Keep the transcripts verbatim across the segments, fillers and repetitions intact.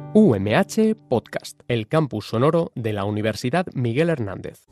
U M H Podcast, el campus sonoro de la Universidad Miguel Hernández.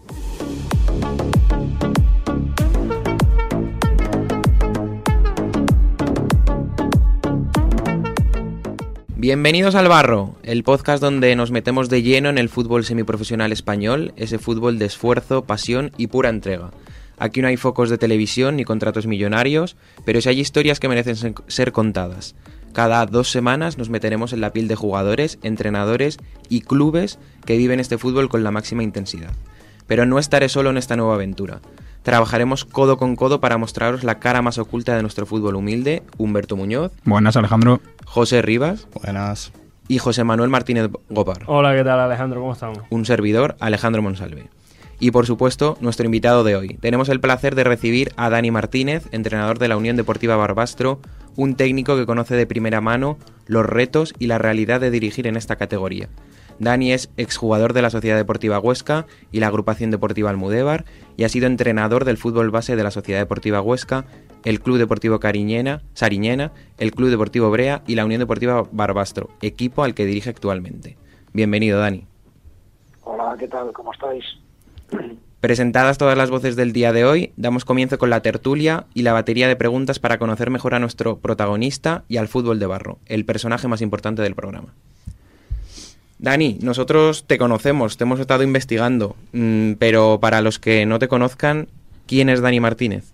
Bienvenidos al Barro, el podcast donde nos metemos de lleno en el fútbol semiprofesional español, ese fútbol de esfuerzo, pasión y pura entrega. Aquí no hay focos de televisión ni contratos millonarios, pero sí hay historias que merecen ser contadas. Cada dos semanas nos meteremos en la piel de jugadores, entrenadores y clubes que viven este fútbol con la máxima intensidad. Pero no estaré solo en esta nueva aventura. Trabajaremos codo con codo para mostraros la cara más oculta de nuestro fútbol humilde, Humberto Muñoz. Buenas, Alejandro. José Rivas. Buenas. Y José Manuel Martínez Gopar. Hola, ¿qué tal, Alejandro? ¿Cómo estamos? Un servidor, Alejandro Monsalve. Y por supuesto, nuestro invitado de hoy. Tenemos el placer de recibir a Dani Martínez, entrenador de la Unión Deportiva Barbastro, un técnico que conoce de primera mano los retos y la realidad de dirigir en esta categoría. Dani es exjugador de la Sociedad Deportiva Huesca y la Agrupación Deportiva Almudévar y ha sido entrenador del fútbol base de la Sociedad Deportiva Huesca, el Club Deportivo Cariñena, Sariñena, el Club Deportivo Brea y la Unión Deportiva Barbastro, equipo al que dirige actualmente. Bienvenido, Dani. Hola, ¿qué tal? ¿Cómo estáis? Presentadas todas las voces del día de hoy, damos comienzo con la tertulia y la batería de preguntas para conocer mejor a nuestro protagonista y al fútbol de barro, el personaje más importante del programa. Dani, nosotros te conocemos, te hemos estado investigando, mmm, pero para los que no te conozcan, ¿quién es Dani Martínez?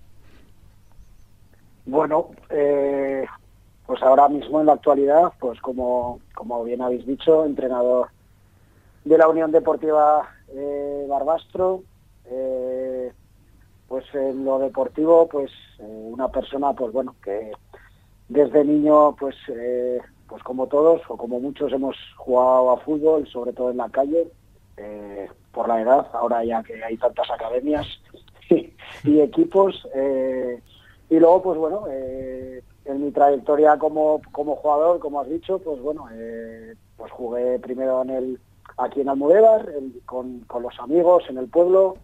Bueno, eh, pues ahora mismo en la actualidad, pues como, como bien habéis dicho, entrenador de la Unión Deportiva eh, Barbastro, eh, pues en lo deportivo, pues eh, una persona, pues bueno, que desde niño, pues eh, pues como todos o como muchos hemos jugado a fútbol, sobre todo en la calle, eh, por la edad, ahora ya que hay tantas academias y, y equipos, eh, y luego pues bueno, eh, en mi trayectoria como, como jugador, como has dicho, pues bueno, eh, pues jugué primero en el aquí en Almudévar, el, con, con los amigos en el pueblo,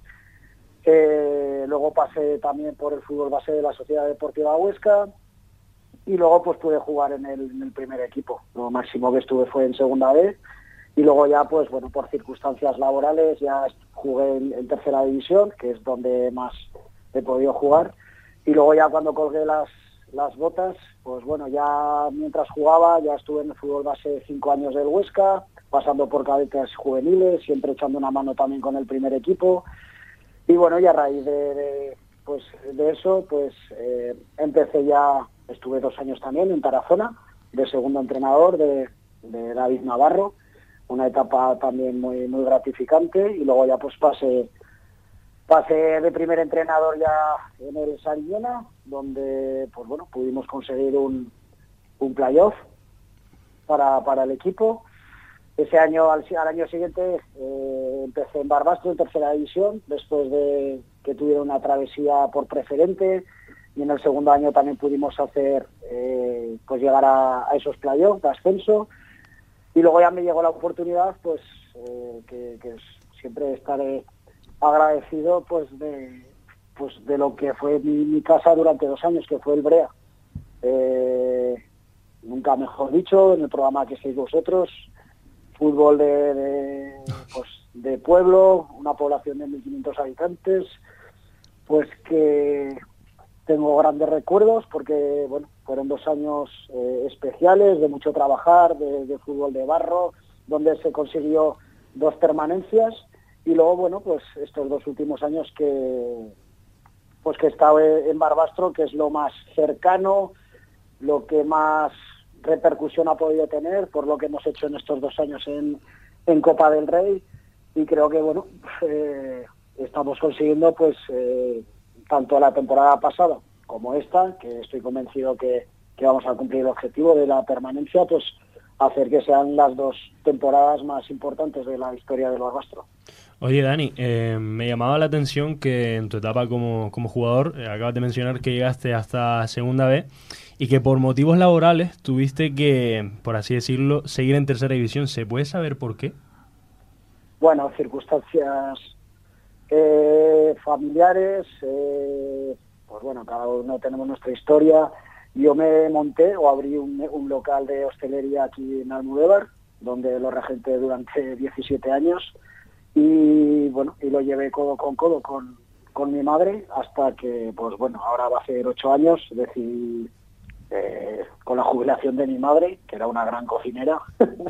eh, luego pasé también por el fútbol base de la Sociedad Deportiva Huesca, y luego pues pude jugar en el, en el primer equipo. Lo máximo que estuve fue en segunda B, y luego ya pues bueno, por circunstancias laborales ya jugué en, en tercera división, que es donde más he podido jugar, y luego ya cuando colgué las, las botas, pues bueno, ya mientras jugaba ya estuve en el fútbol base cinco años del Huesca, pasando por cadetes juveniles, siempre echando una mano también con el primer equipo, y bueno, y a raíz de, de pues de eso, pues eh, empecé ya. Estuve dos años también en Tarazona, de segundo entrenador de, de David Navarro, una etapa también muy muy gratificante, y luego ya pues pasé, pasé de primer entrenador ya en el Sariñena, donde pues bueno, pudimos conseguir un, un playoff para, para el equipo. Ese año, al, al año siguiente, eh, empecé en Barbastro, en tercera división, después de que tuviera una travesía por preferente, y en el segundo año también pudimos hacer, eh, pues llegar a, a esos playoffs de ascenso, y luego ya me llegó la oportunidad, pues eh, que, que siempre estaré agradecido, pues de, pues de lo que fue mi, mi casa durante dos años, que fue el Brea. Eh, nunca mejor dicho, en el programa que sois vosotros, fútbol de, de, pues, de pueblo, una población de mil quinientos habitantes, pues que tengo grandes recuerdos porque bueno, fueron dos años eh, especiales, de mucho trabajar, de, de fútbol de barro, donde se consiguió dos permanencias, y luego bueno, pues estos dos últimos años que pues que he estado en Barbastro, que es lo más cercano, lo que más repercusión ha podido tener por lo que hemos hecho en estos dos años en, en Copa del Rey, y creo que bueno, eh, estamos consiguiendo pues eh, tanto la temporada pasada como esta, que estoy convencido que, que vamos a cumplir el objetivo de la permanencia, pues hacer que sean las dos temporadas más importantes de la historia del Barbastro. Oye, Dani, eh, me llamaba la atención que en tu etapa como, como jugador, eh, acabas de mencionar que llegaste hasta segunda B y que por motivos laborales tuviste que, por así decirlo, seguir en tercera división. ¿Se puede saber por qué? Bueno, circunstancias eh, familiares, eh, pues bueno, cada uno tenemos nuestra historia. Yo me monté o abrí un, un local de hostelería aquí en Almudévar, donde lo regenté durante diecisiete años y bueno, y lo llevé codo con codo con, con mi madre hasta que, pues bueno, ahora va a ser ocho años, decidí eh, con la jubilación de mi madre, que era una gran cocinera,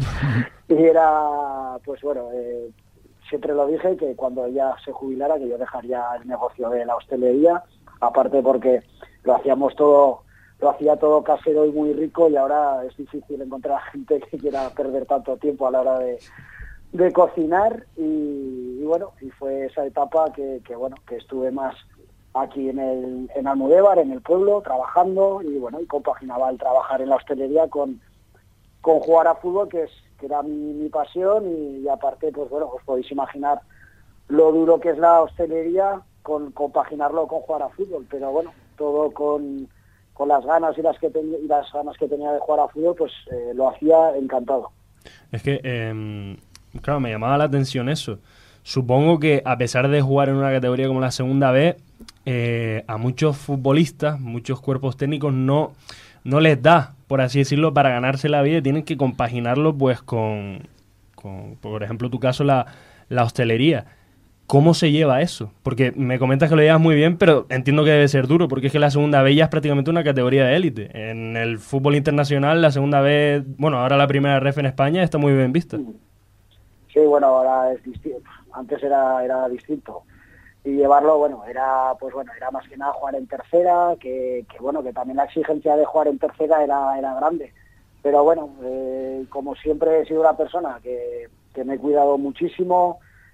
y era, pues bueno, eh, siempre lo dije, que cuando ella se jubilara, que yo dejaría el negocio de la hostelería, aparte porque lo hacíamos todo, lo hacía todo casero y muy rico, y ahora es difícil encontrar gente que quiera perder tanto tiempo a la hora de, de cocinar, y, y bueno, y fue esa etapa que, que bueno, que estuve más aquí en el en Almudévar, en el pueblo, trabajando, y bueno, y compaginaba el trabajar en la hostelería con, con jugar a fútbol, que es que era mi, mi pasión, y, y aparte, pues bueno, os podéis imaginar lo duro que es la hostelería con compaginarlo con jugar a fútbol, pero bueno, todo con, con las ganas y las que ten, y las ganas que tenía de jugar a fútbol, pues eh, lo hacía encantado. Es que, eh, claro, me llamaba la atención eso. Supongo que a pesar de jugar en una categoría como la segunda B, eh, a muchos futbolistas, muchos cuerpos técnicos no, no les da, por así decirlo, para ganarse la vida, y tienen que compaginarlo pues con, con por ejemplo, tu caso, la, la hostelería. ¿Cómo se lleva eso? Porque me comentas que lo llevas muy bien, pero entiendo que debe ser duro, porque es que la segunda B ya es prácticamente una categoría de élite. En el fútbol internacional, la segunda B, bueno, ahora la primera ref en España está muy bien vista. Sí, bueno, ahora es distinto. Antes era era distinto. Y llevarlo, bueno, era pues bueno, era más que nada jugar en tercera, que, que bueno, que también la exigencia de jugar en tercera era, era grande. Pero bueno, eh, como siempre he sido una persona que, que me he cuidado muchísimo.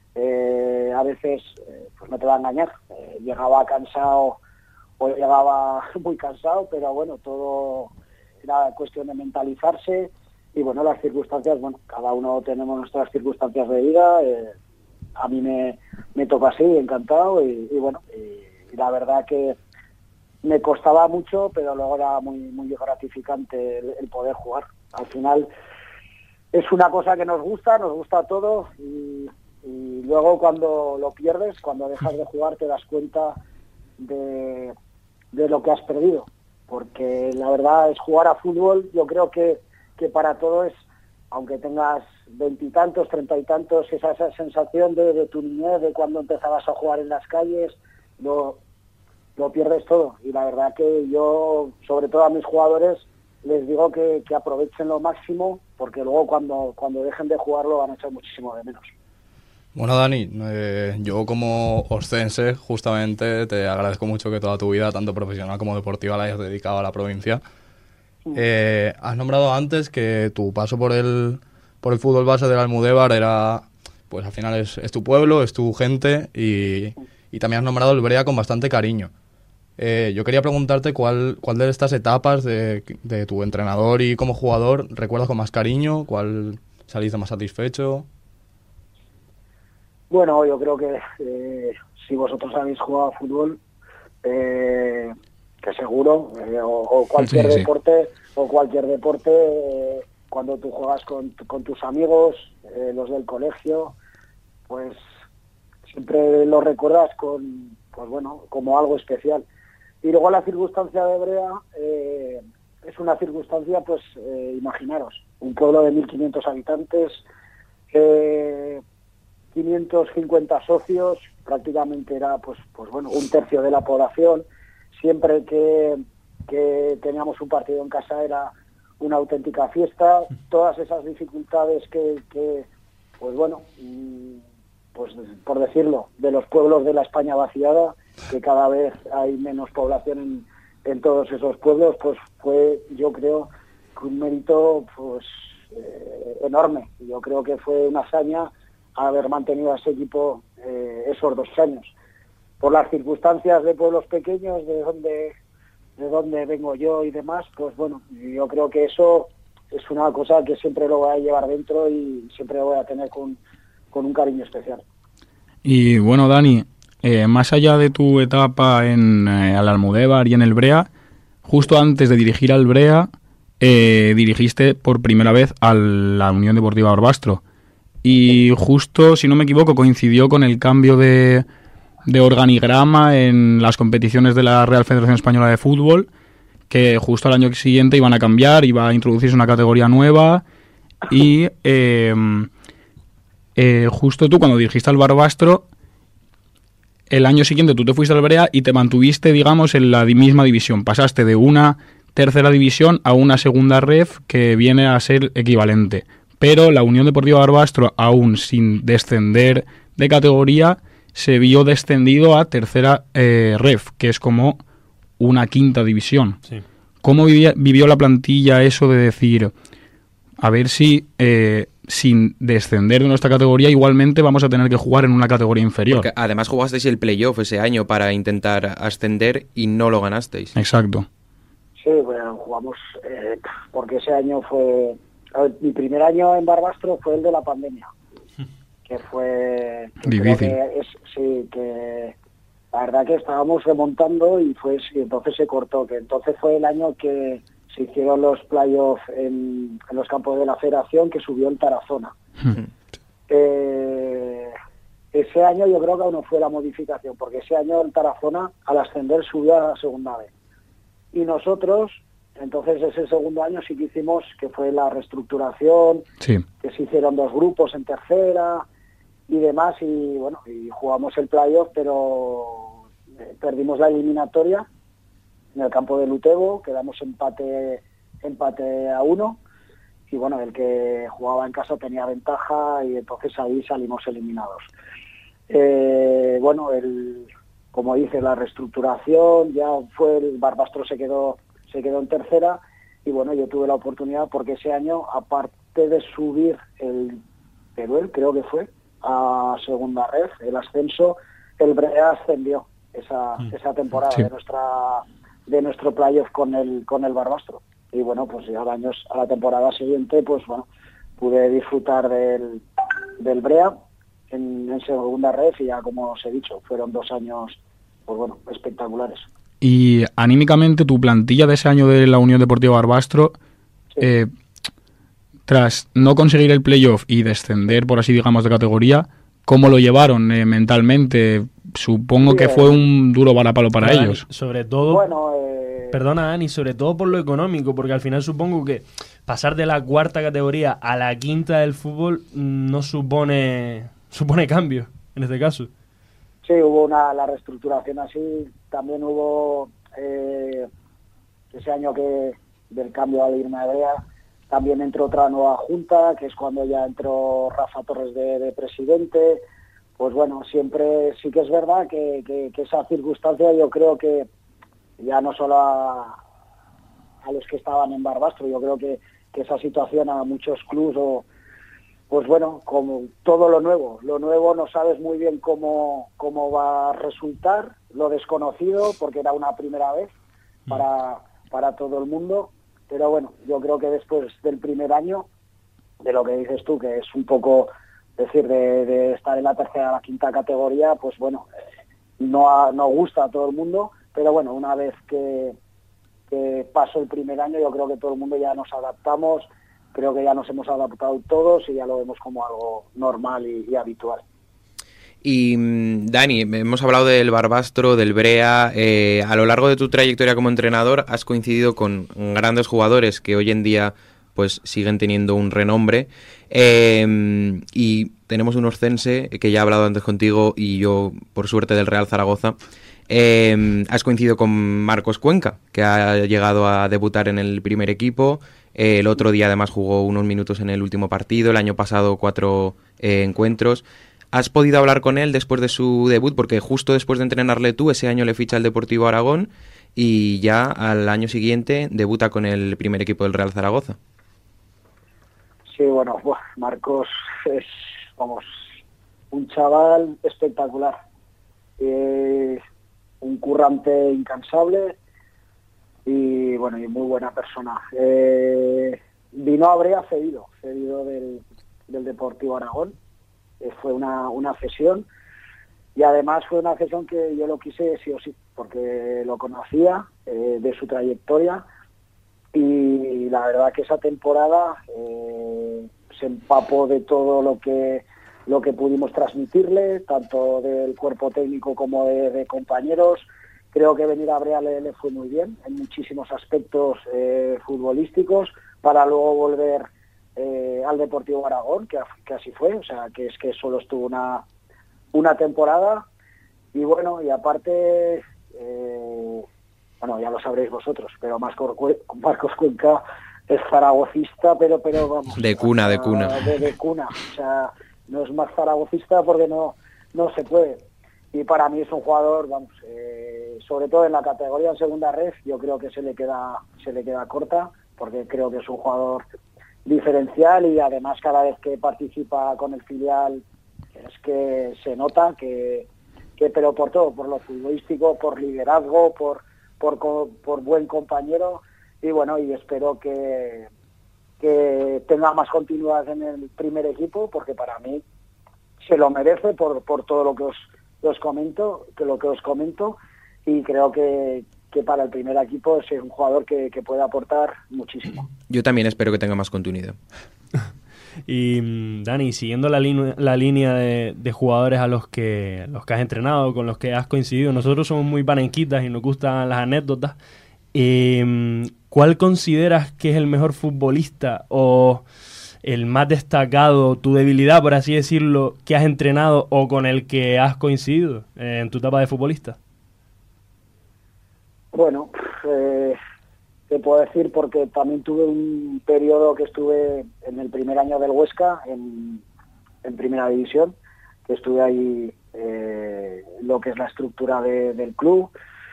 Eh, a veces, eh, pues no te va a engañar, eh, llegaba cansado o llegaba muy cansado, pero bueno, todo era cuestión de mentalizarse, y bueno, las circunstancias, bueno, cada uno tenemos nuestras circunstancias de vida, eh, a mí me, me toca así, encantado, y, y bueno, y, y la verdad que me costaba mucho, pero luego era muy, muy gratificante el, el poder jugar. Al final es una cosa que nos gusta, nos gusta a todos, y Y luego cuando lo pierdes, cuando dejas de jugar, te das cuenta de, de lo que has perdido. Porque la verdad es jugar a fútbol, yo creo que, que para todo es, aunque tengas veintitantos, treinta y tantos, esa, esa sensación de, de tu niñez, de cuando empezabas a jugar en las calles, lo, lo pierdes todo. Y la verdad que yo, sobre todo a mis jugadores, les digo que, que aprovechen lo máximo, porque luego cuando, cuando dejen de jugarlo van a echar muchísimo de menos. Bueno, Dani, eh, yo como oscense justamente te agradezco mucho que toda tu vida, tanto profesional como deportiva, la hayas dedicado a la provincia. Eh, has nombrado antes que tu paso por el por el fútbol base del Almudévar era, pues al final es, es tu pueblo, es tu gente, y, y también has nombrado el Brea con bastante cariño. Eh, yo quería preguntarte cuál, cuál de estas etapas de, de tu entrenador y como jugador recuerdas con más cariño, cuál saliste más satisfecho. Bueno, yo creo que eh, si vosotros habéis jugado a fútbol, eh, que seguro, eh, o, o cualquier sí, deporte, sí. o cualquier deporte, eh, cuando tú juegas con, con tus amigos, eh, los del colegio, pues siempre lo recuerdas con, pues bueno, como algo especial. Y luego la circunstancia de Brea eh, es una circunstancia, pues eh, imaginaros, un pueblo de mil quinientos habitantes, eh, quinientos cincuenta socios, prácticamente era pues pues bueno un tercio de la población. Siempre que, que teníamos un partido en casa era una auténtica fiesta. Todas esas dificultades que, que pues bueno, pues por decirlo, de los pueblos de la España vaciada, que cada vez hay menos población en, en todos esos pueblos, pues fue, yo creo, un mérito pues eh, enorme. Yo creo que fue una hazaña haber mantenido a ese equipo eh, esos dos años. Por las circunstancias de pueblos pequeños, de donde de donde vengo yo y demás, pues bueno, yo creo que eso es una cosa que siempre lo voy a llevar dentro y siempre lo voy a tener con, con un cariño especial. Y bueno, Dani, eh, más allá de tu etapa en eh, al Almudévar y en el Brea, justo antes de dirigir al Brea, eh, dirigiste por primera vez a la Unión Deportiva Barbastro. Y justo, si no me equivoco, coincidió con el cambio de, de organigrama en las competiciones de la Real Federación Española de Fútbol, que justo al año siguiente iban a cambiar, iba a introducirse una categoría nueva, y eh, eh, justo tú cuando dirigiste al Barbastro, el año siguiente tú te fuiste al Brea y te mantuviste, digamos, en la misma división. Pasaste de una tercera división a una segunda ref que viene a ser equivalente. Pero la Unión Deportiva Barbastro, aún sin descender de categoría, se vio descendido a tercera eh, ref, que es como una quinta división. Sí. ¿Cómo vivía, vivió la plantilla eso de decir, a ver si eh, sin descender de nuestra categoría igualmente vamos a tener que jugar en una categoría inferior? Porque además jugasteis el playoff ese año para intentar ascender y no lo ganasteis. Exacto. Sí, bueno, jugamos, eh, porque ese año fue... A ver, mi primer año en Barbastro fue el de la pandemia, que fue... Que difícil. creo que es, sí, que la verdad que estábamos remontando y fue y entonces se cortó, que entonces fue el año que se hicieron los playoffs en, en los campos de la Federación, que subió el Tarazona. eh, ese año yo creo que aún no fue la modificación, porque ese año el Tarazona al ascender subió a la segunda vez. Y nosotros, entonces ese segundo año sí que hicimos, que fue la reestructuración, Sí. que se hicieron dos grupos en tercera y demás, y bueno, y jugamos el playoff, pero eh, perdimos la eliminatoria en el campo de Lutebo, quedamos empate, empate a uno, y bueno, el que jugaba en casa tenía ventaja y entonces ahí salimos eliminados. Eh, bueno, el... como dice, la reestructuración, ya fue el Barbastro se quedó se quedó en tercera y bueno, yo tuve la oportunidad porque ese año, aparte de subir el Teruel, creo que fue, a segunda ref, el ascenso, el Brea ascendió esa, mm. esa temporada sí. de nuestra de nuestro playoff con el con el Barbastro. Y bueno, pues ya al año, a la temporada siguiente, pues bueno, pude disfrutar del, del Brea en, en segunda ref y ya como os he dicho, fueron dos años pues bueno, espectaculares. Y anímicamente tu plantilla de ese año de la Unión Deportiva Barbastro, sí. eh, tras no conseguir el playoff y descender, por así digamos, de categoría, ¿cómo lo llevaron eh, mentalmente? Supongo sí, que fue un duro varapalo para Dani, ellos. Sobre todo, bueno, eh... perdona Dani, sobre todo por lo económico, porque al final supongo que pasar de la cuarta categoría a la quinta del fútbol no supone supone cambio, en este caso. Sí, hubo una la reestructuración así, también hubo eh, ese año que del cambio al irme a Brea, también entró otra nueva junta, que es cuando ya entró Rafa Torres de, de presidente. Pues bueno, siempre sí que es verdad que, que, que esa circunstancia yo creo que ya no solo a, a los que estaban en Barbastro, yo creo que, que esa situación a muchos clubes o pues bueno, como todo lo nuevo, lo nuevo no sabes muy bien cómo, cómo va a resultar, lo desconocido, porque era una primera vez para, para todo el mundo, pero bueno, yo creo que después del primer año, de lo que dices tú, que es un poco, decir, de, de estar en la tercera a la quinta categoría, pues bueno, no, a, no gusta a todo el mundo, pero bueno, una vez que, que pasó el primer año, yo creo que todo el mundo ya nos adaptamos. Creo que ya nos hemos adaptado todos y ya lo vemos como algo normal y, y habitual. Y Dani, hemos hablado del Barbastro, del Brea. Eh, a lo largo de tu trayectoria como entrenador has coincidido con grandes jugadores que hoy en día pues siguen teniendo un renombre. Eh, y tenemos un oscense que ya he hablado antes contigo y yo, por suerte, del Real Zaragoza. Eh, has coincidido con Marcos Cuenca, que ha llegado a debutar en el primer equipo. Eh, el otro día además jugó unos minutos en el último partido, el año pasado cuatro eh, encuentros. ¿Has podido hablar con él después de su debut? Porque justo después de entrenarle tú, ese año le ficha el Deportivo Aragón y ya al año siguiente debuta con el primer equipo del Real Zaragoza. Sí, bueno, buah, Marcos es, vamos, un chaval espectacular. Eh, un currante incansable y bueno, y muy buena persona. Eh, vino a Brea cedido, cedido del, del Deportivo Aragón. Eh, fue una, una cesión y además fue una cesión que yo lo quise sí o sí, porque lo conocía eh, de su trayectoria y la verdad que esa temporada eh, se empapó de todo lo que lo que pudimos transmitirle, tanto del cuerpo técnico como de, de compañeros. Creo que venir a Brea le, le fue muy bien en muchísimos aspectos eh, futbolísticos, para luego volver eh, al Deportivo Aragón, que, que así fue, o sea, que es que solo estuvo una, una temporada. Y bueno, y aparte, eh, bueno, ya lo sabréis vosotros, pero Marcos, Marcos Cuenca es zaragocista, pero, pero vamos. De cuna, de cuna. De, de cuna, o sea, no es más zaragocista porque no, no se puede. Y para mí es un jugador, vamos, eh, sobre todo en la categoría en segunda red, yo creo que se le queda, se le queda corta, porque creo que es un jugador diferencial y además cada vez que participa con el filial es que se nota que que pero por todo, por lo futbolístico, por liderazgo, por, por por buen compañero, y bueno, y espero que que tenga más continuidad en el primer equipo, porque para mí se lo merece por por todo lo que os, os comento, que lo que os comento, y creo que, que para el primer equipo es un jugador que, que puede aportar muchísimo. Yo también espero que tenga más continuidad. Y Dani, siguiendo la, línea, la línea de, de jugadores a los que los que has entrenado, con los que has coincidido, nosotros somos muy panenquitas y nos gustan las anécdotas. Eh, ¿Cuál consideras que es el mejor futbolista o el más destacado, tu debilidad, por así decirlo, que has entrenado o con el que has coincidido eh, en tu etapa de futbolista? Bueno, eh, te puedo decir porque también tuve un periodo que estuve en el primer año del Huesca, en, en primera división, que estuve ahí eh, lo que es la estructura de, del club.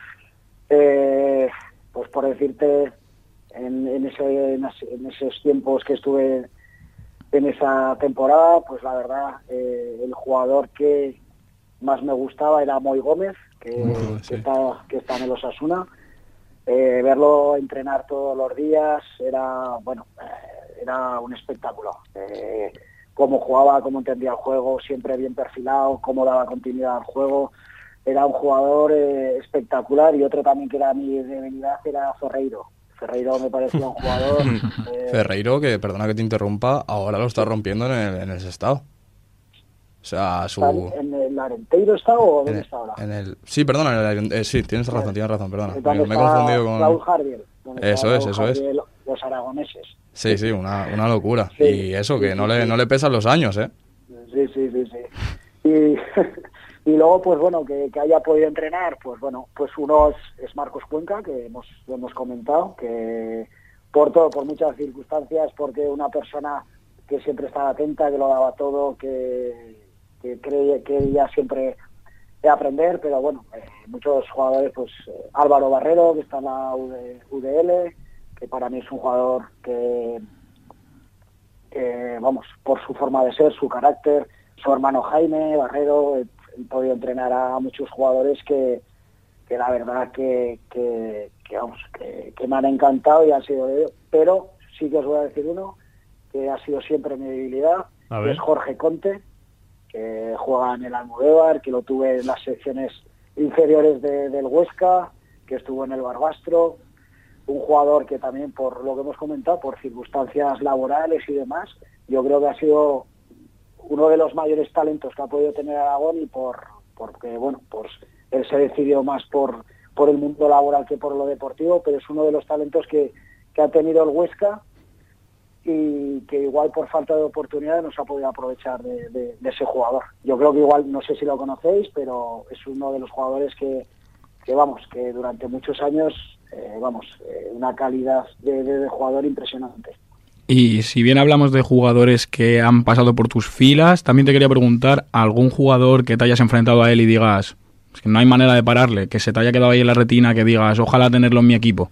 Eh, pues por decirte, en, en, ese, en, en esos tiempos que estuve en esa temporada, pues la verdad, eh, el jugador que más me gustaba era Moy Gómez, que, uh, sí. que, está, que está en el Osasuna. Eh, verlo entrenar todos los días era, bueno, eh, era un espectáculo. Eh, cómo jugaba, cómo entendía el juego, siempre bien perfilado, cómo daba continuidad al juego. Era un jugador eh, espectacular, y otro también que era mi debilidad era Ferreiro. Ferreiro me parecía un jugador... Eh... Ferreiro, que, perdona que te interrumpa, ahora lo está rompiendo en el, en el Sestao. O sea, su... ¿En el Arenteiro está o dónde en el, está ahora? En el... Sí, perdona, en el, eh, sí, tienes razón, tienes razón, perdona. Me, me he confundido con... Raúl Jardiel. Eso es, eso Jardiel, es. Los aragoneses. Sí, sí, una, una locura. Sí, y eso, que sí, no, sí, le, sí. no le pesan los años, ¿eh? Sí, sí, sí, sí. Y, y luego, pues bueno, que, que haya podido entrenar, pues bueno, pues uno es, es Marcos Cuenca, que hemos, hemos comentado, que por todo, por muchas circunstancias, porque una persona que siempre estaba atenta, que lo daba todo, que... que creía que ella siempre de aprender, pero bueno, eh, muchos jugadores, pues eh, Álvaro Barrero, que está en la U D L, que para mí es un jugador que, que, vamos, por su forma de ser, su carácter, su hermano Jaime Barrero, he, he podido entrenar a muchos jugadores que, que la verdad que, que, que vamos, que, que me han encantado y han sido de ellos, pero sí que os voy a decir uno, que ha sido siempre mi debilidad, que es Jorge Conte, que juega en el Almudévar, que lo tuve en las secciones inferiores de, del Huesca, que estuvo en el Barbastro, un jugador que también, por lo que hemos comentado, por circunstancias laborales y demás, yo creo que ha sido uno de los mayores talentos que ha podido tener Aragón, y por porque bueno, pues él se decidió más por, por el mundo laboral que por lo deportivo, pero es uno de los talentos que, que ha tenido el Huesca, y que igual por falta de oportunidades no se ha podido aprovechar de, de, de ese jugador. Yo creo que igual, no sé si lo conocéis, pero es uno de los jugadores que, que vamos, que durante muchos años, eh, vamos, eh, una calidad de, de, de jugador impresionante. Y si bien hablamos de jugadores que han pasado por tus filas, también te quería preguntar, ¿algún jugador que te hayas enfrentado a él y digas, es que no hay manera de pararle, que se te haya quedado ahí en la retina, que digas, ojalá tenerlo en mi equipo?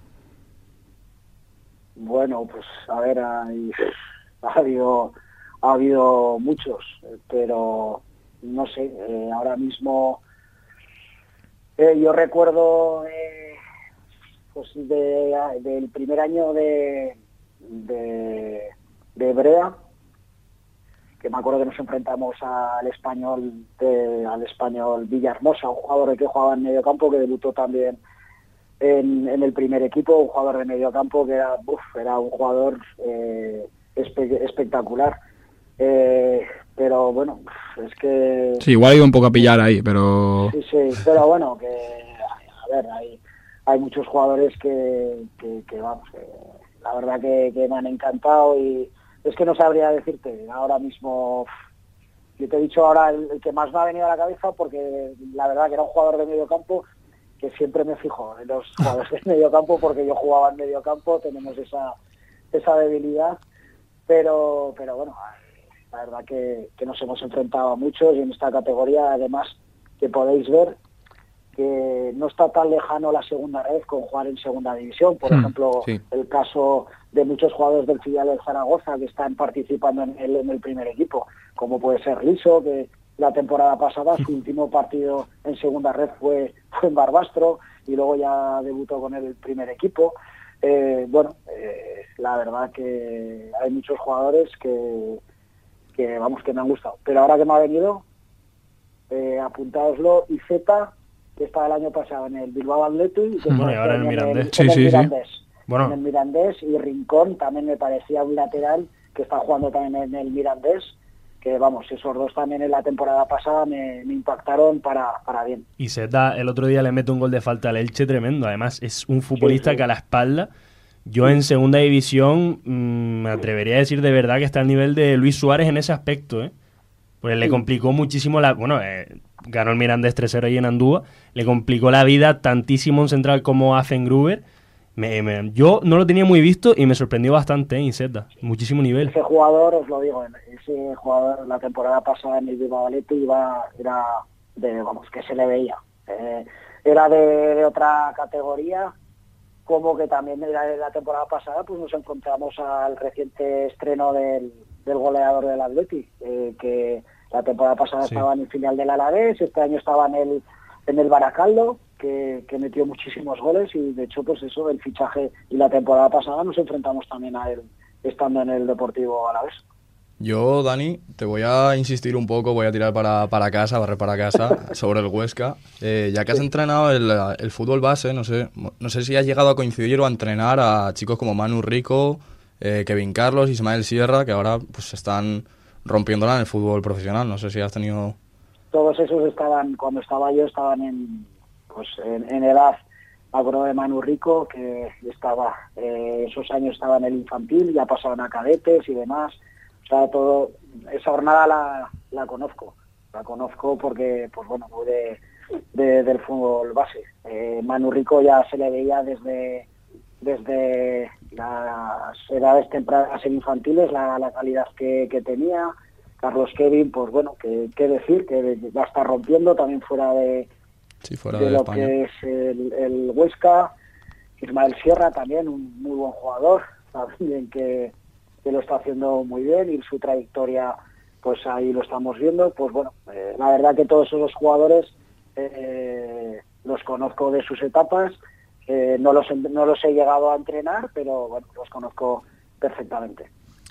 Bueno, pues a ver, hay, ha habido ha habido muchos, pero no sé, eh, ahora mismo eh, yo recuerdo eh, pues de, del primer año de, de de Brea, que me acuerdo que nos enfrentamos al español de, al español Villahermosa, un jugador que jugaba en medio campo, que debutó también En, en el primer equipo, un jugador de medio campo que era, uf, era un jugador eh, espe- espectacular. Eh, pero bueno, es que... Sí, igual ha ido un poco a pillar ahí, pero... Sí, sí, pero bueno, que a ver, hay, hay muchos jugadores que, que, que vamos, que la verdad que, que me han encantado, y es que no sabría decirte ahora mismo. Yo te he dicho ahora el, el que más me ha venido a la cabeza, porque la verdad que era un jugador de medio campo que siempre me fijo en los jugadores de medio campo, porque yo jugaba en medio campo, tenemos esa esa debilidad, pero pero bueno, la verdad que, que nos hemos enfrentado a muchos, y en esta categoría además que podéis ver que no está tan lejano la segunda red con jugar en segunda división. Por hmm, ejemplo, sí. el caso de muchos jugadores del filial del Zaragoza que están participando en el, en el primer equipo, como puede ser Liso, que la temporada pasada su último partido en segunda red fue, fue en Barbastro, y luego ya debutó con el primer equipo. Eh, bueno, eh, la verdad que hay muchos jugadores que, que, vamos, que me han gustado. Pero ahora que me ha venido, eh, apuntaoslo, y Z, que estaba el año pasado en el Bilbao Athletic, y que bueno, y ahora en el Mirandés. En el, sí, en el sí, Mirandés. sí. Bueno. En el Mirandés, y Rincón también me parecía un lateral que está jugando también en el Mirandés, que vamos, esos dos también en la temporada pasada me, me impactaron para, para bien. Y Zeta el otro día le mete un gol de falta al Elche tremendo, además es un futbolista sí, sí. que a la espalda, yo en segunda división mmm, me atrevería a decir de verdad que está al nivel de Luis Suárez en ese aspecto, ¿eh? Pues le complicó muchísimo la... Bueno, eh, ganó el Mirandés tres cero ahí en Andúa, le complicó la vida tantísimo un central como Affengruber. Me, me, yo no lo tenía muy visto y me sorprendió bastante, ¿eh? Zeta, muchísimo nivel. Ese jugador, os lo digo, ese jugador la temporada pasada en el Bilbao Athletic iba, era de, vamos, que se le veía. Eh, era de, de otra categoría, como que también era de la temporada pasada, pues nos encontramos al reciente estreno del, del goleador del Athletic, eh, que la temporada pasada sí. estaba en el final del Alavés, este año estaba en el, en el Baracaldo, que, que metió muchísimos goles, y de hecho pues eso, el fichaje, y la temporada pasada nos enfrentamos también a él estando en el Deportivo Alavés. Yo, Dani, te voy a insistir un poco, voy a tirar para, para casa, barrer para casa, sobre el Huesca. Eh, ya que has entrenado el, el fútbol base, no sé, no sé si has llegado a coincidir o a entrenar a chicos como Manu Rico, eh, Kevin Carlos, Ismael Sierra, que ahora pues están rompiéndola en el fútbol profesional. No sé si has tenido... Todos esos estaban, cuando estaba yo, estaban en, pues, en, en edad. Me acuerdo de Manu Rico, que estaba, eh, esos años estaba en el infantil, ya pasaban a cadetes y demás. O sea, todo, esa jornada la, la conozco. La conozco porque, pues bueno, voy de, de, del fútbol base. Eh, Manu Rico ya se le veía desde, desde las edades tempranas en infantiles, la, la calidad que, que tenía. Carlos Kevin, pues bueno, que qué decir, que va a estar rompiendo también fuera de, sí, fuera de, de lo España. que es el, el Huesca. Ismael Sierra también, un muy buen jugador, también que, que lo está haciendo muy bien, y su trayectoria, pues ahí lo estamos viendo. Pues bueno, eh, la verdad que todos esos jugadores eh, los conozco de sus etapas, eh, no los no los he llegado a entrenar, pero bueno, los conozco perfectamente.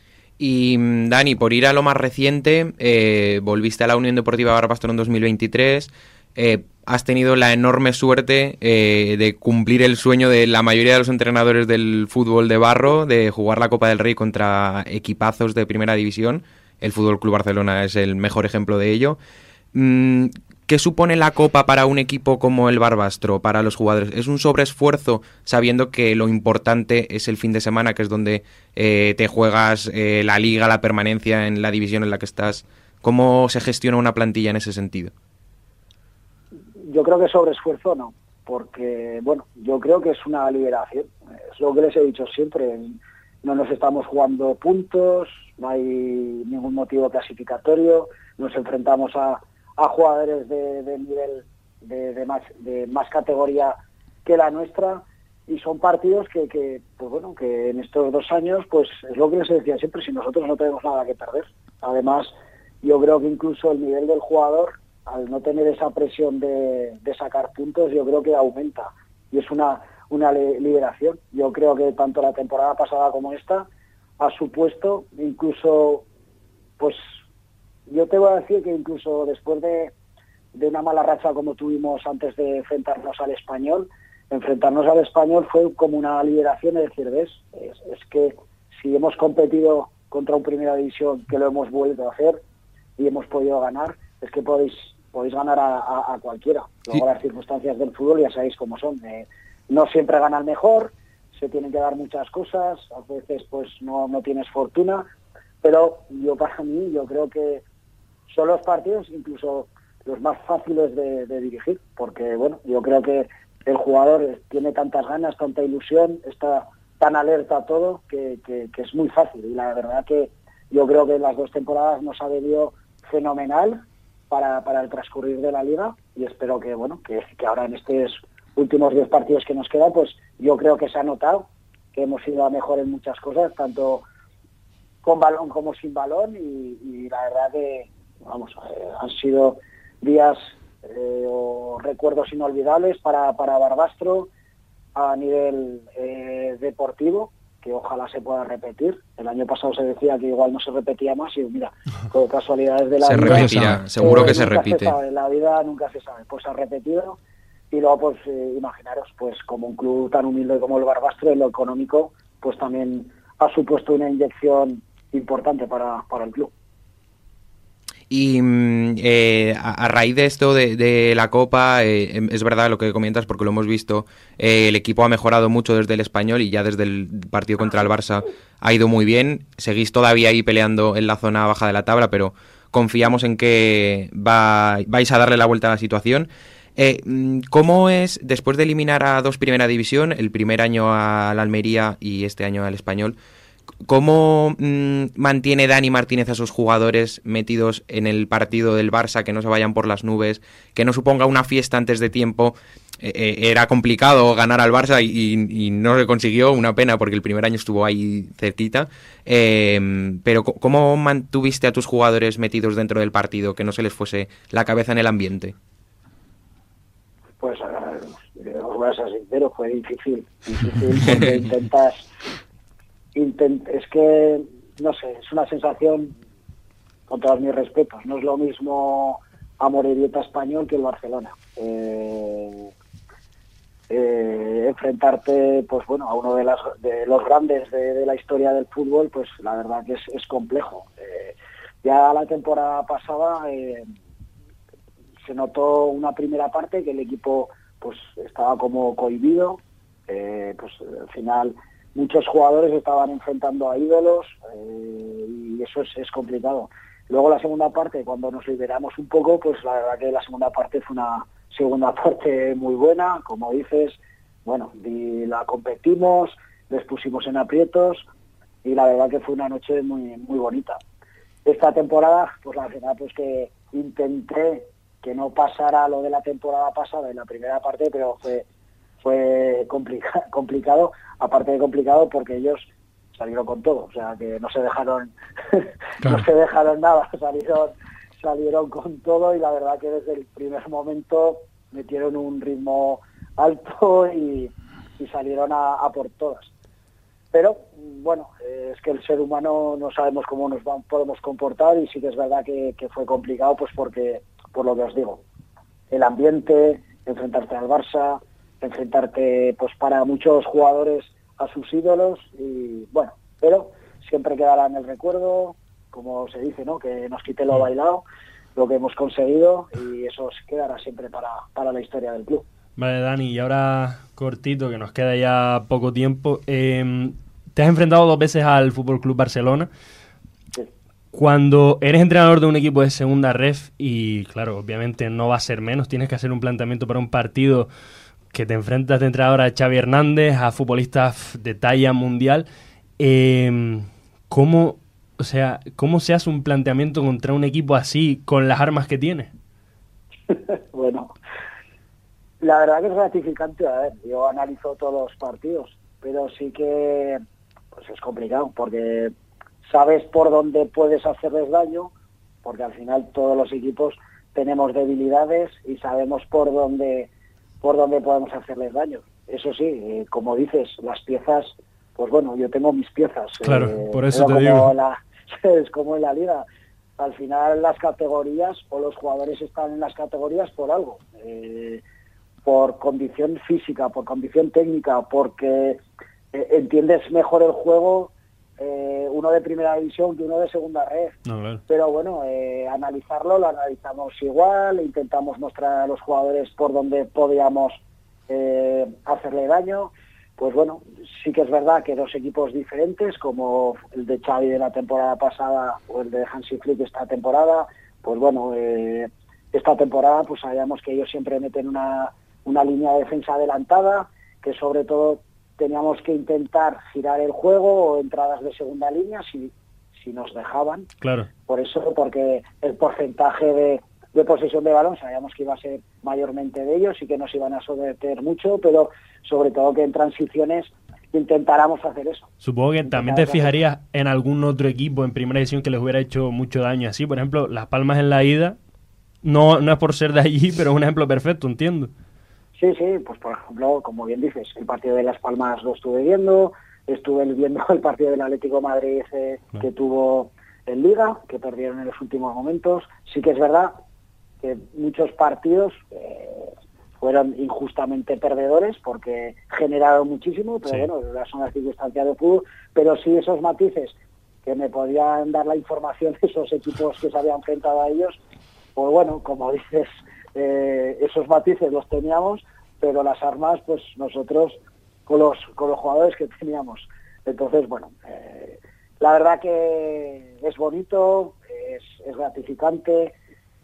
Y Dani, por ir a lo más reciente, eh, volviste a la Unión Deportiva Barbastro en dos mil veintitrés, eh, has tenido la enorme suerte eh, de cumplir el sueño de la mayoría de los entrenadores del fútbol de barro, de jugar la Copa del Rey contra equipazos de primera división. El Fútbol Club Barcelona es el mejor ejemplo de ello. Mm, ¿Qué supone la Copa para un equipo como el Barbastro, para los jugadores? ¿Es un sobreesfuerzo sabiendo que lo importante es el fin de semana, que es donde eh, te juegas eh, la liga, la permanencia en la división en la que estás? ¿Cómo se gestiona una plantilla en ese sentido? Yo creo que sobreesfuerzo no, porque, bueno, yo creo que es una liberación. Es lo que les he dicho siempre. No nos estamos jugando puntos, no hay ningún motivo clasificatorio, nos enfrentamos a a jugadores de, de nivel de, de, más, de más categoría que la nuestra, y son partidos que, que pues bueno, que en estos dos años, pues es lo que les decía siempre, si nosotros no tenemos nada que perder. Además, yo creo que incluso el nivel del jugador, al no tener esa presión de, de sacar puntos, yo creo que aumenta, y es una, una liberación. Yo creo que tanto la temporada pasada como esta ha supuesto, incluso, pues yo te voy a decir que incluso después de, de una mala racha como tuvimos antes de enfrentarnos al Español, enfrentarnos al Español fue como una liberación, es decir, ¿ves? Es, es que si hemos competido contra un Primera División, que lo hemos vuelto a hacer y hemos podido ganar, es que podéis podéis ganar a, a, a cualquiera. Luego sí. Las circunstancias del fútbol ya sabéis cómo son. Eh, no siempre gana el mejor, se tienen que dar muchas cosas, a veces pues no, no tienes fortuna, pero yo para mí, yo creo que son los partidos incluso los más fáciles de, de dirigir, porque bueno, yo creo que el jugador tiene tantas ganas, tanta ilusión, está tan alerta a todo, que, que, que es muy fácil, y la verdad que yo creo que en las dos temporadas nos ha venido fenomenal para, para el transcurrir de la liga, y espero que bueno que, que ahora en estos últimos diez partidos que nos quedan, pues yo creo que se ha notado que hemos ido a mejor en muchas cosas, tanto con balón como sin balón, y, y la verdad que vamos, eh, han sido días eh, o recuerdos inolvidables para, para Barbastro a nivel eh, deportivo, que ojalá se pueda repetir. El año pasado se decía que igual no se repetía más, y mira, con casualidades de la se vida... Se repetirá, seguro eh, que se nunca repite. Se sabe, la vida nunca se sabe, pues se ha repetido, y luego pues eh, imaginaros, pues como un club tan humilde como el Barbastro, en lo económico, pues también ha supuesto una inyección importante para, para el club. Y eh, a, a raíz de esto de, de la Copa, eh, es verdad lo que comentas, porque lo hemos visto, eh, el equipo ha mejorado mucho desde el Español, y ya desde el partido contra el Barça ha ido muy bien. Seguís todavía ahí peleando en la zona baja de la tabla, pero confiamos en que va, vais a darle la vuelta a la situación. Eh, ¿Cómo es, después de eliminar a dos Primera División, el primer año al Almería y este año al Español, cómo mmm, mantiene Dani Martínez a sus jugadores metidos en el partido del Barça, que no se vayan por las nubes, que no suponga una fiesta antes de tiempo? Eh, eh, era complicado ganar al Barça y, y, y no se consiguió, una pena, porque el primer año estuvo ahí cerquita, eh, pero ¿cómo mantuviste a tus jugadores metidos dentro del partido, que no se les fuese la cabeza en el ambiente? Pues os voy a ser sincero, fue difícil, difícil porque intentas, intent, es que, no sé, es una sensación, con todos mis respetos, no es lo mismo Amorebieta Español que el Barcelona. Eh, eh, enfrentarte, pues bueno, a uno de, las, de los grandes de, de la historia del fútbol, pues la verdad que es, es complejo. Eh, ya la temporada pasada... Eh, se notó una primera parte que el equipo pues estaba como cohibido, eh, pues al final muchos jugadores estaban enfrentando a ídolos, eh, y eso es, es complicado. Luego la segunda parte, cuando nos liberamos un poco, pues la verdad que la segunda parte fue una segunda parte muy buena, como dices, bueno, y la competimos, les pusimos en aprietos, y la verdad que fue una noche muy muy bonita. Esta temporada, pues la verdad pues que intenté que no pasara lo de la temporada pasada en la primera parte, pero fue fue complica, complicado, aparte de complicado porque ellos salieron con todo, o sea que no se dejaron claro. no se dejaron nada, salieron salieron con todo, y la verdad que desde el primer momento metieron un ritmo alto y, y salieron a, a por todas. Pero bueno, eh, es que el ser humano no sabemos cómo nos va, podemos comportar, y sí que es verdad que, que fue complicado, pues porque, por lo que os digo, el ambiente, enfrentarte al Barça, enfrentarte pues para muchos jugadores a sus ídolos, y bueno, pero siempre quedará en el recuerdo, como se dice, ¿no? Que nos quite lo bailado, lo que hemos conseguido, y eso quedará siempre para, para la historia del club. Vale, Dani, y ahora cortito, que nos queda ya poco tiempo. Eh, te has enfrentado dos veces al F C Barcelona. Sí. Cuando eres entrenador de un equipo de segunda ref, y claro, obviamente no va a ser menos, tienes que hacer un planteamiento para un partido que te enfrentas de entrenador a Xavi Hernández, a futbolistas de talla mundial. Eh, ¿cómo, o sea, ¿Cómo se hace un planteamiento contra un equipo así, con las armas que tiene? Bueno, la verdad que es gratificante. A ver, yo analizo todos los partidos, pero sí que pues es complicado, porque sabes por dónde puedes hacerles daño, porque al final todos los equipos tenemos debilidades y sabemos por dónde por dónde podemos hacerles daño. Eso sí, eh, como dices, las piezas, pues bueno, yo tengo mis piezas. Claro, eh, por eso te como digo. La, es como en la liga. Al final las categorías o los jugadores están en las categorías por algo. Eh, por condición física, por condición técnica, porque eh, entiendes mejor el juego eh, uno de primera división que uno de segunda red. No, claro. Pero bueno, eh, analizarlo, lo analizamos igual, intentamos mostrar a los jugadores por donde podíamos eh, hacerle daño. pues bueno, sí que es verdad que dos equipos diferentes, como el de Xavi de la temporada pasada o el de Hansi Flick esta temporada, pues bueno, eh, esta temporada pues sabíamos que ellos siempre meten una, una línea de defensa adelantada, que sobre todo teníamos que intentar girar el juego o entradas de segunda línea si, si nos dejaban. Claro. Por eso, porque el porcentaje de, de posesión de balón sabíamos que iba a ser mayormente de ellos y que nos iban a someter mucho, pero sobre todo que en transiciones intentáramos hacer eso. Supongo que también te fijarías en algún otro equipo en primera división que les hubiera hecho mucho daño así. Por ejemplo, Las Palmas en la ida, no, no es por ser de allí, pero es un ejemplo perfecto, entiendo. Sí, sí, pues por ejemplo, como bien dices, el partido de Las Palmas lo estuve viendo, estuve viendo el partido del Atlético de Madrid eh, que tuvo en Liga, que perdieron en los últimos momentos. Sí que es verdad que muchos partidos eh, fueron injustamente perdedores porque generaron muchísimo, pero sí. Bueno, son las circunstancias de fútbol, pero sí esos matices que me podían dar la información de esos equipos que se habían enfrentado a ellos, pues bueno, como dices, eh, esos matices los teníamos, pero las armas, pues nosotros con los con los jugadores que teníamos. Entonces, bueno, eh, la verdad que es bonito, es, es gratificante,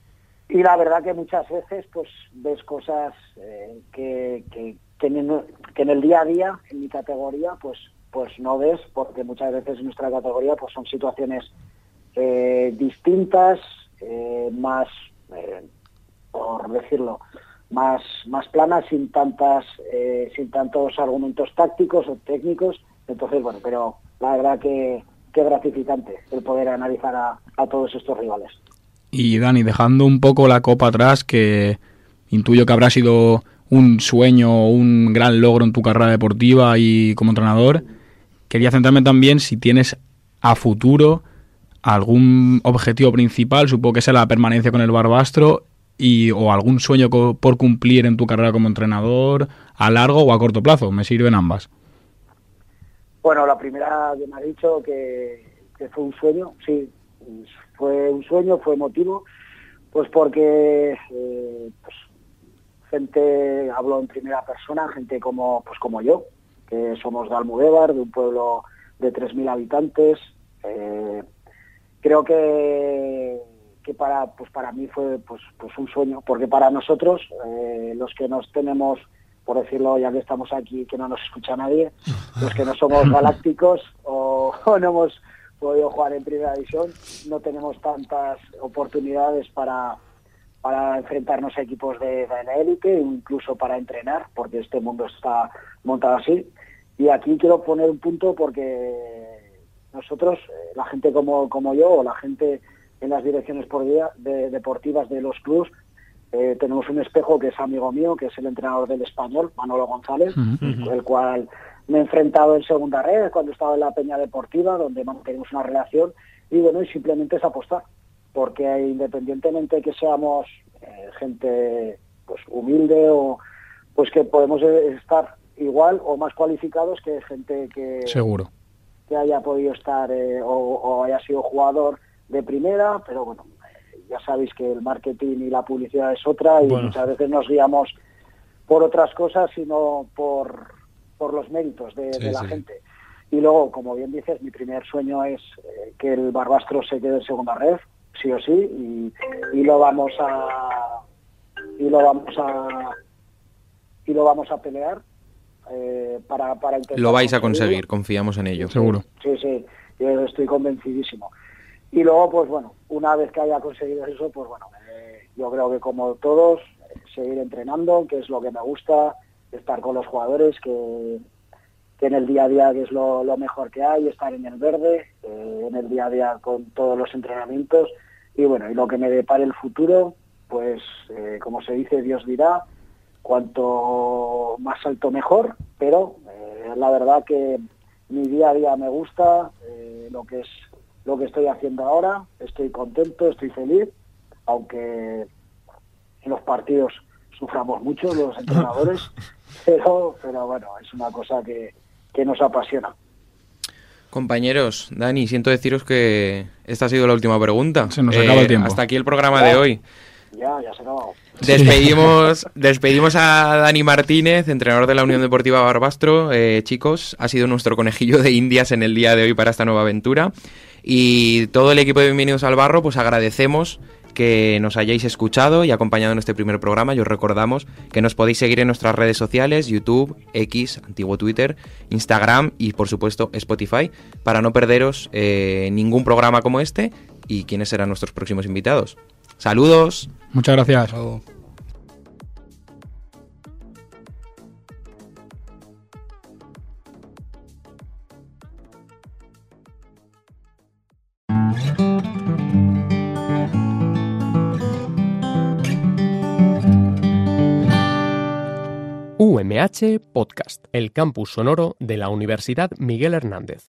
y la verdad que muchas veces pues ves cosas eh, que, que, que, en, que en el día a día, en mi categoría, pues pues no ves, porque muchas veces en nuestra categoría pues son situaciones eh, distintas, eh, más, eh, por decirlo, más más planas, sin tantas eh, sin tantos argumentos tácticos o técnicos. Entonces, bueno, pero la verdad que, que gratificante el poder analizar a, a todos estos rivales. Y Dani, dejando un poco la Copa atrás, que intuyo que habrá sido un sueño, un gran logro en tu carrera deportiva y como entrenador, quería centrarme también si tienes a futuro algún objetivo principal, supongo que sea la permanencia con el Barbastro, y o algún sueño co- por cumplir en tu carrera como entrenador, a largo o a corto plazo. Me sirven ambas. Bueno, la primera que me ha dicho que, que fue un sueño, sí, fue un sueño, fue emotivo, pues porque eh, pues, gente, hablo en primera persona, gente como pues como yo, que somos de Almudévar, de un pueblo de tres mil habitantes. Eh, creo que que para pues para mí fue pues pues un sueño, porque para nosotros eh, los que nos tenemos, por decirlo, ya que estamos aquí, que no nos escucha nadie, los que no somos galácticos o, o no hemos podido jugar en primera división, no tenemos tantas oportunidades para para enfrentarnos a equipos de, de la élite, incluso para entrenar, porque este mundo está montado así. Y aquí quiero poner un punto porque nosotros, la gente como como yo, o la gente en las direcciones por día de, deportivas de los clubes, eh, tenemos un espejo que es amigo mío, que es el entrenador del Español, Manolo González, uh-huh. el cual me he enfrentado en segunda red cuando estaba en la Peña Deportiva, donde mantenemos una relación, y bueno, y simplemente es apostar, porque independientemente que seamos eh, gente pues humilde, o pues que podemos estar igual o más cualificados que gente que seguro que haya podido estar eh, o, o haya sido jugador de primera, pero bueno, eh, ya sabéis que el marketing y la publicidad es otra, y bueno, muchas veces nos guiamos por otras cosas y no por, por los méritos de, sí, de la sí. gente. Y luego, como bien dices, mi primer sueño es eh, que el Barbastro se quede en segunda red, sí o sí, y, y lo vamos a y lo vamos a y lo vamos a pelear eh, para para intentar lo vais a conseguir, confiamos en ello. Sí, seguro. Sí, sí, yo estoy convencidísimo. Y luego, pues bueno, una vez que haya conseguido eso, pues bueno, eh, yo creo que como todos, eh, seguir entrenando, que es lo que me gusta, estar con los jugadores, que, que en el día a día que es lo, lo mejor que hay, estar en el verde, eh, en el día a día con todos los entrenamientos, y bueno, y lo que me depare el futuro, pues eh, como se dice, Dios dirá, cuanto más alto mejor, pero eh, la verdad que mi día a día me gusta, eh, lo que es lo que estoy haciendo ahora, estoy contento, estoy feliz, aunque en los partidos suframos mucho los entrenadores, pero, pero bueno, es una cosa que, que nos apasiona. Compañeros, Dani, siento deciros que esta ha sido la última pregunta. Se nos acaba eh, el tiempo. Hasta aquí el programa ya, de hoy. Ya, ya se ha acabado. Despedimos, despedimos a Dani Martínez, entrenador de la Unión Deportiva Barbastro. Eh, chicos, ha sido nuestro conejillo de indias en el día de hoy para esta nueva aventura. Y todo el equipo de Bienvenidos al Barro, pues agradecemos que nos hayáis escuchado y acompañado en este primer programa. Y os recordamos que nos podéis seguir en nuestras redes sociales, YouTube, X, antiguo Twitter, Instagram y por supuesto Spotify, para no perderos eh, ningún programa como este y quiénes serán nuestros próximos invitados. ¡Saludos! Muchas gracias. Chao. U M H Podcast, el campus sonoro de la Universidad Miguel Hernández.